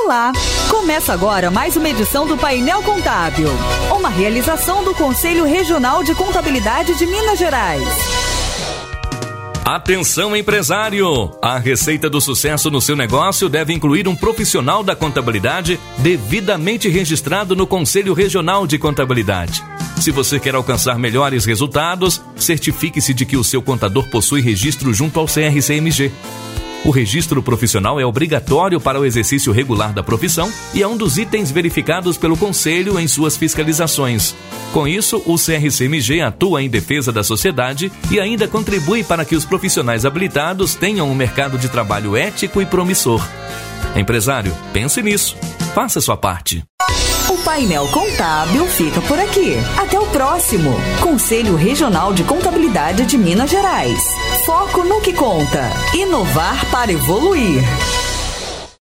Olá! Começa agora mais uma edição do Painel Contábil, uma realização do Conselho Regional de Contabilidade de Minas Gerais. Atenção, empresário! A receita do sucesso no seu negócio deve incluir um profissional da contabilidade devidamente registrado no Conselho Regional de Contabilidade. Se você quer alcançar melhores resultados, certifique-se de que o seu contador possui registro junto ao CRCMG. O registro profissional é obrigatório para o exercício regular da profissão e é um dos itens verificados pelo Conselho em suas fiscalizações. Com isso, o CRCMG atua em defesa da sociedade e ainda contribui para que os profissionais habilitados tenham um mercado de trabalho ético e promissor. Empresário, pense nisso. Faça sua parte. O Painel Contábil fica por aqui. Até o próximo. Conselho Regional de Contabilidade de Minas Gerais. Foco no que conta. Inovar para evoluir.